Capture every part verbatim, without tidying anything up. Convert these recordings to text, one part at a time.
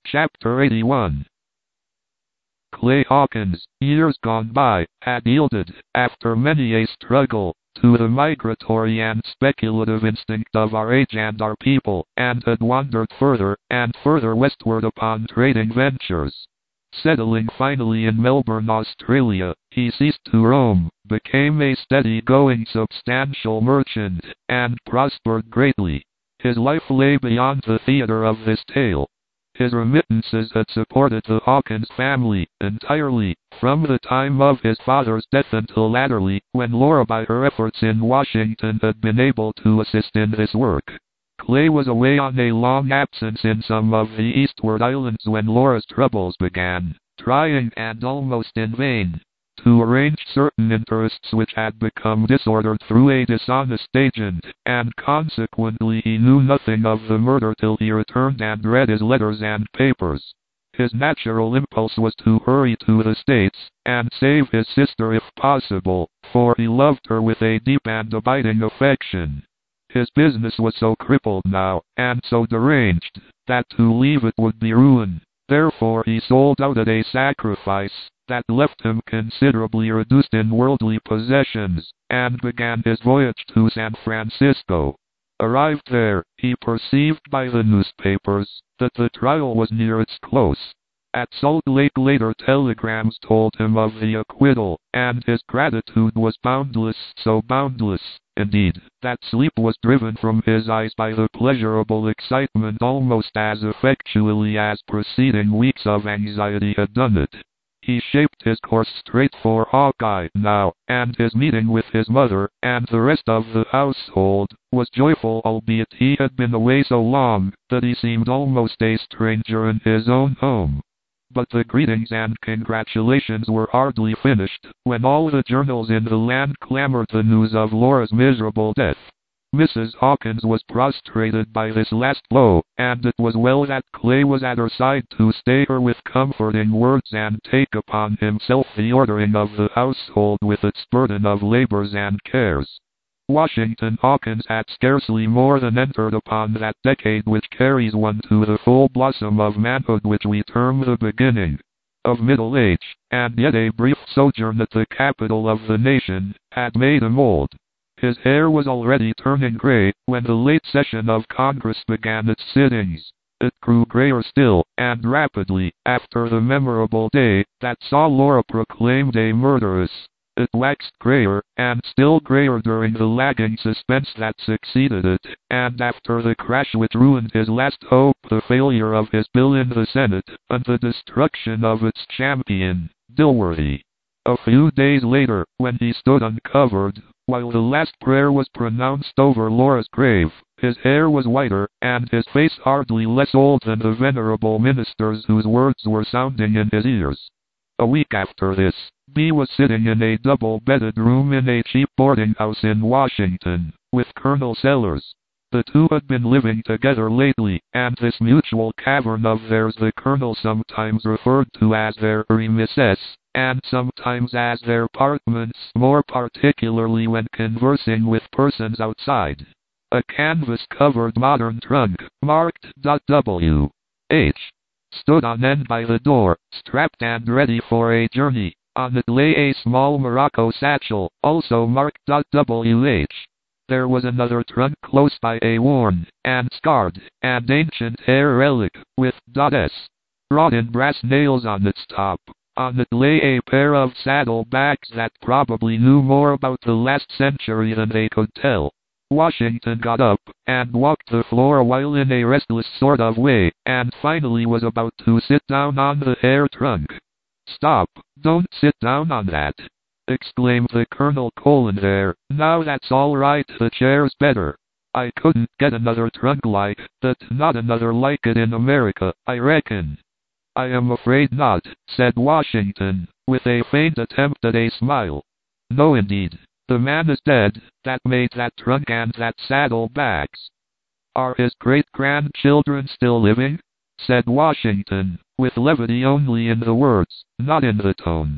Chapter eighty-one. Clay Hawkins, years gone by, had yielded, after many a struggle, to the migratory and speculative instinct of our age and our people, and had wandered further and further westward upon trading ventures. Settling finally in Melbourne, Australia, he ceased to roam, became a steady-going substantial merchant, and prospered greatly. His life lay beyond the theatre of this tale. His remittances had supported the Hawkins family entirely, from the time of his father's death until latterly, when Laura by her efforts in Washington had been able to assist in this work. Clay was away on a long absence in some of the eastward islands when Laura's troubles began, trying and almost in vain to arrange certain interests which had become disordered through a dishonest agent, and consequently he knew nothing of the murder till he returned and read his letters and papers. His natural impulse was to hurry to the States, and save his sister if possible, for he loved her with a deep and abiding affection. His business was so crippled now, and so deranged, that to leave it would be ruin. Therefore he sold out at a sacrifice that left him considerably reduced in worldly possessions, and began his voyage to San Francisco. Arrived there, he perceived by the newspapers that the trial was near its close. At Salt Lake later telegrams told him of the acquittal, and his gratitude was boundless, so boundless, indeed, that sleep was driven from his eyes by the pleasurable excitement almost as effectually as preceding weeks of anxiety had done it. He shaped his course straight for Hawkeye now, and his meeting with his mother, and the rest of the household, was joyful, albeit he had been away so long that he seemed almost a stranger in his own home. But the greetings and congratulations were hardly finished, when all the journals in the land clamored the news of Laura's miserable death. Missus Hawkins was prostrated by this last blow, and it was well that Clay was at her side to stay her with comforting words and take upon himself the ordering of the household with its burden of labors and cares. Washington Hawkins had scarcely more than entered upon that decade which carries one to the full blossom of manhood which we term the beginning of middle age, and yet a brief sojourn at the capital of the nation had made him old. His hair was already turning gray when the late session of Congress began its sittings. It grew grayer still, and rapidly, after the memorable day that saw Laura proclaimed a murderess. It waxed grayer, and still grayer during the lagging suspense that succeeded it, and after the crash which ruined his last hope, the failure of his bill in the Senate, and the destruction of its champion, Dilworthy. A few days later, when he stood uncovered, while the last prayer was pronounced over Laura's grave, his hair was whiter, and his face hardly less old than the venerable ministers whose words were sounding in his ears. A week after this, B was sitting in a double-bedded room in a cheap boarding house in Washington, with Colonel Sellers. The two had been living together lately, and this mutual cavern of theirs the Colonel sometimes referred to as their remises, and sometimes as their apartments, more particularly when conversing with persons outside. A canvas-covered modern trunk, marked W H, stood on end by the door, strapped and ready for a journey. On it lay a small morocco satchel, also marked W H. There was another trunk close by, a worn, and scarred, and ancient hair relic, with S wrought in brass nails on its top. On it lay a pair of saddle bags that probably knew more about the last century than they could tell. Washington got up, and walked the floor a while in a restless sort of way, and finally was about to sit down on the hair trunk. "Stop, don't sit down on that," exclaimed the Colonel. "Colin there, now that's all right, the chair's better. I couldn't get another trunk like that, not another like it in America, I reckon." "I am afraid not," said Washington, with a faint attempt at a smile. "No indeed. The man is dead that made that trunk and that saddle bags." "Are his great-grandchildren still living?" said Washington, with levity only in the words, not in the tone.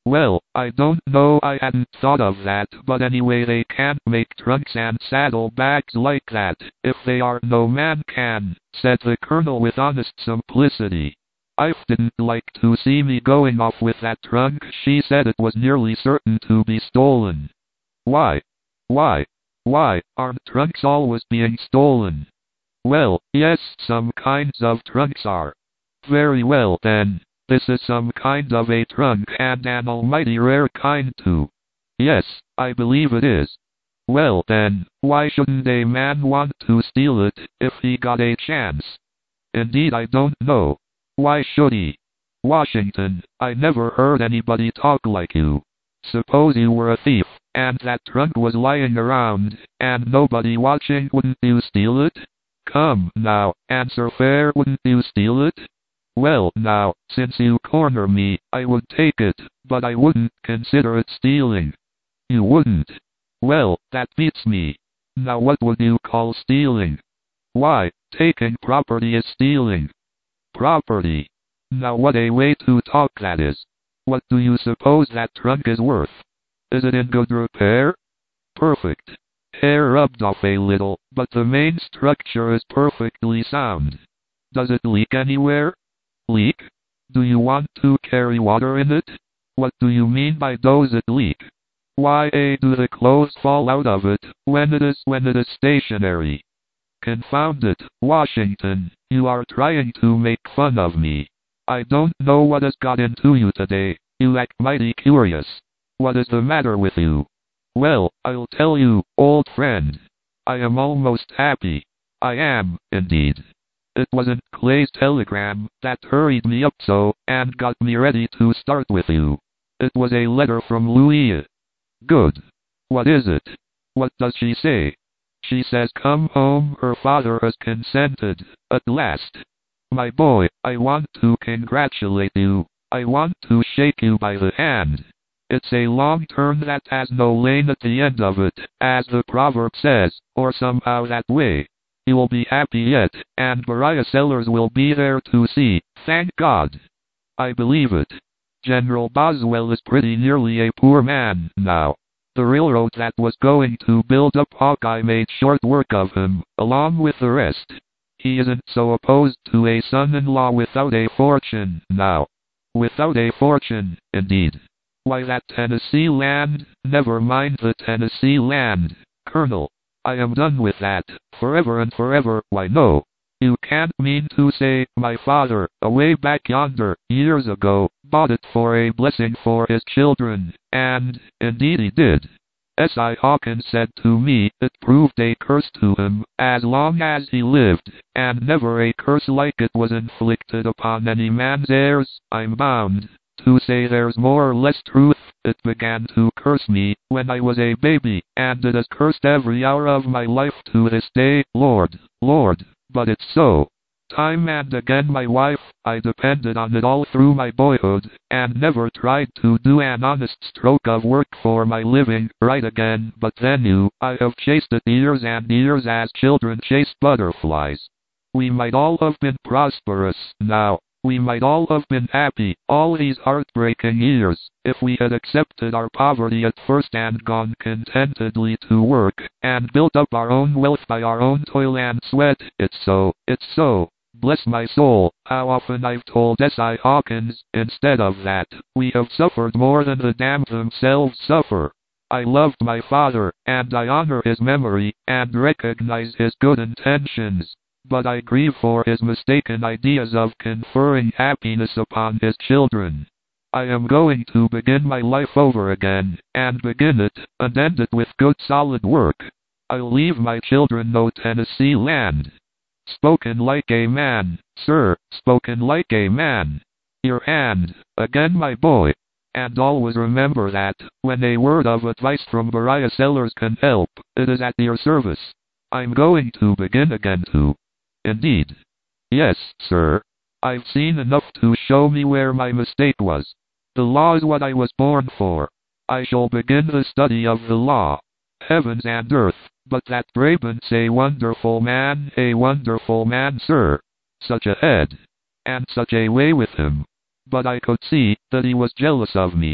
Well, I don't know, I hadn't thought of that, but anyway they can't make trunks and saddlebags like that. If they are, no man can, said the Colonel with honest simplicity. I didn't like to see me going off with that trunk. She said it was nearly certain to be stolen. Why? Why? Why, aren't trunks always being stolen? Well, yes, some kinds of trunks are. Very well then. This is some kind of a trunk, and an almighty rare kind too. Yes, I believe it is. Well then, why shouldn't a man want to steal it, if he got a chance? Indeed I don't know. Why should he? Washington, I never heard anybody talk like you. Suppose you were a thief, and that trunk was lying around, and nobody watching, wouldn't you steal it? Come, now, answer fair, wouldn't you steal it? Well, now, since you corner me, I would take it, but I wouldn't consider it stealing. You wouldn't? Well, that beats me. Now what would you call stealing? Why, taking property is stealing. Property? Now what a way to talk that is. What do you suppose that trunk is worth? Is it in good repair? Perfect. Hair rubbed off a little, but the main structure is perfectly sound. Does it leak anywhere? Leak? Do you want to carry water in it? What do you mean by does it leak? Why, eh, do the clothes fall out of it, when it is, when it is stationary? Confound it, Washington, you are trying to make fun of me. I don't know what has got into you today, you act mighty curious. What is the matter with you? Well, I'll tell you, old friend. I am almost happy. I am, indeed. It wasn't Clay's telegram that hurried me up so, and got me ready to start with you. It was a letter from Louise. Good. What is it? What does she say? She says come home, her father has consented, at last. My boy, I want to congratulate you. I want to shake you by the hand. It's a long turn that has no lane at the end of it, as the proverb says, or somehow that way. You'll be happy yet, and Beriah Sellers will be there to see, thank God. I believe it. General Boswell is pretty nearly a poor man now. The railroad that was going to build up Hawkeye made short work of him, along with the rest. He isn't so opposed to a son-in-law without a fortune, now. Without a fortune, indeed. Why, that Tennessee land, never mind the Tennessee land, Colonel. I am done with that, forever and forever. Why no. You can't mean to say, my father, away back yonder, years ago, bought it for a blessing for his children, and, indeed he did. S I Hawkins said to me, it proved a curse to him, as long as he lived, and never a curse like it was inflicted upon any man's heirs. I'm bound to say there's more or less truth. It began to curse me when I was a baby, and it has cursed every hour of my life to this day. Lord, Lord, but it's so. Time and again my wife, I depended on it all through my boyhood, and never tried to do an honest stroke of work for my living, right again, but then you, I have chased it years and years as children chase butterflies. We might all have been prosperous, now. We might all have been happy, all these heartbreaking years, if we had accepted our poverty at first and gone contentedly to work, and built up our own wealth by our own toil and sweat. It's so, it's so. Bless my soul, how often I've told S I Hawkins, instead of that, we have suffered more than the damned themselves suffer. I loved my father, and I honor his memory, and recognize his good intentions. But I grieve for his mistaken ideas of conferring happiness upon his children. I am going to begin my life over again, and begin it, and end it with good solid work. I'll leave my children no Tennessee land. Spoken like a man, sir, spoken like a man. Your hand, again my boy. And always remember that, when a word of advice from Beriah Sellers can help, it is at your service. I'm going to begin again too. Indeed. Yes, sir. I've seen enough to show me where my mistake was. The law is what I was born for. I shall begin the study of the law. Heavens and earth, but that Brabant's a wonderful man, a wonderful man, sir. Such a head. And such a way with him. But I could see that he was jealous of me.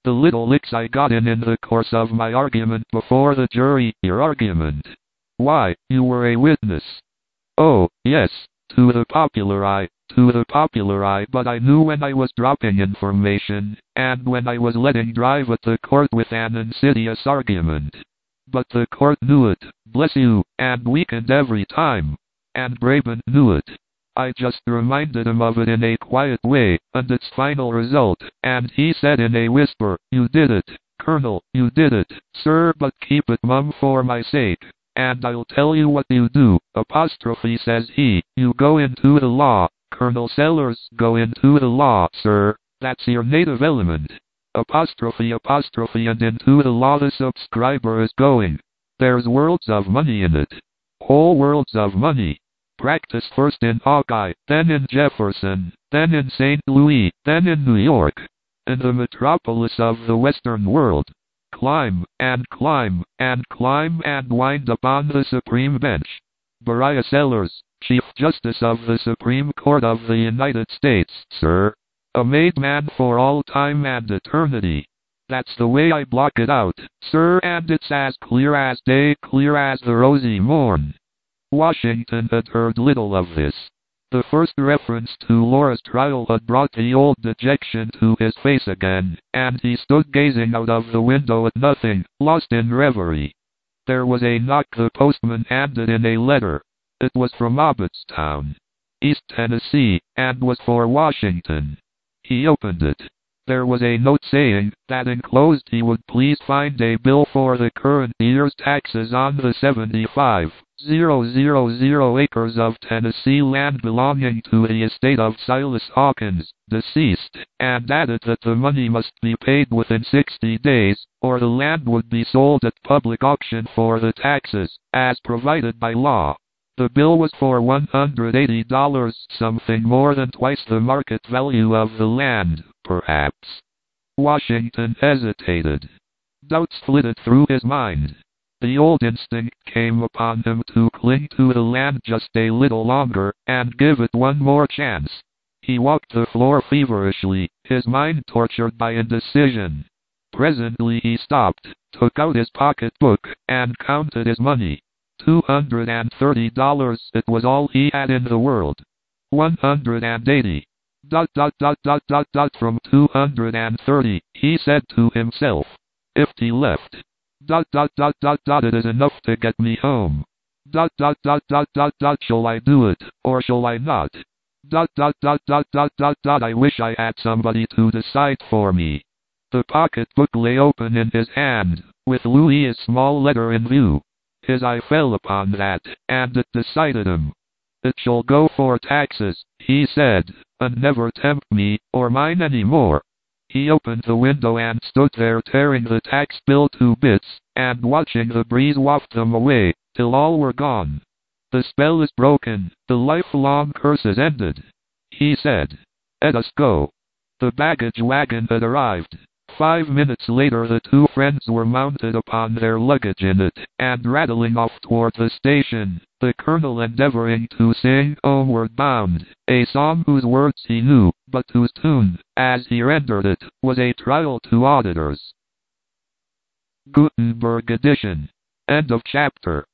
The little licks I got in in the course of my argument before the jury. Your argument? Why, you were a witness. Oh, yes, to the popular eye, to the popular eye, but I knew when I was dropping information, and when I was letting drive at the court with an insidious argument. But the court knew it, bless you, and weakened every time. And Brabant knew it. I just reminded him of it in a quiet way, and its final result, and he said in a whisper, "You did it, Colonel, you did it, sir, but keep it mum for my sake. And I'll tell you what you do, apostrophe says he, you go into the law, Colonel Sellers, go into the law, sir, that's your native element. Apostrophe apostrophe and into the law the subscriber is going. There's worlds of money in it. Whole worlds of money. Practice first in Hawkeye, then in Jefferson, then in Saint Louis, then in New York. In the metropolis of the Western world. Climb, and climb, and climb and wind up on the Supreme Bench. Beriah Sellers, Chief Justice of the Supreme Court of the United States, sir. A made man for all time and eternity. That's the way I block it out, sir, and it's as clear as day, clear as the rosy morn." Washington had heard little of this. The first reference to Laura's trial had brought the old dejection to his face again, and he stood gazing out of the window at nothing, lost in reverie. There was a knock. The postman handed in a letter. It was from Abbottstown, East Tennessee, and was for Washington. He opened it. There was a note saying that enclosed he would please find a bill for the current year's taxes on the seventy-five thousand acres of Tennessee land belonging to the estate of Silas Hawkins, deceased, and added that the money must be paid within sixty days, or the land would be sold at public auction for the taxes, as provided by law. The bill was for one hundred eighty dollars, something more than twice the market value of the land, perhaps. Washington hesitated. Doubts flitted through his mind. The old instinct came upon him to cling to the land just a little longer, and give it one more chance. He walked the floor feverishly, his mind tortured by indecision. Presently he stopped, took out his pocketbook, and counted his money. Two hundred and thirty dollars, it was all he had in the world. One hundred and eighty. Dot dot dot dot dot dot from two hundred and thirty, he said to himself. If he left. Dot dot dot dot dot it is enough to get me home. Dot dot dot dot dot dot shall I do it, or shall I not? Dot dot dot dot dot dot dot I wish I had somebody to decide for me. The pocketbook lay open in his hand, with Louis's small letter in view. His eye fell upon that, and it decided him. It shall go for taxes, he said, and never tempt me, or mine any more. He opened the window and stood there tearing the tax bill to bits, and watching the breeze waft them away, till all were gone. The spell is broken, the lifelong curse is ended, he said. Let us go. The baggage wagon had arrived. Five minutes later the two friends were mounted upon their luggage in it, and rattling off toward the station, the colonel endeavoring to sing Homeward Bound, a song whose words he knew, but whose tune, as he rendered it, was a trial to auditors. Gutenberg edition. End of chapter.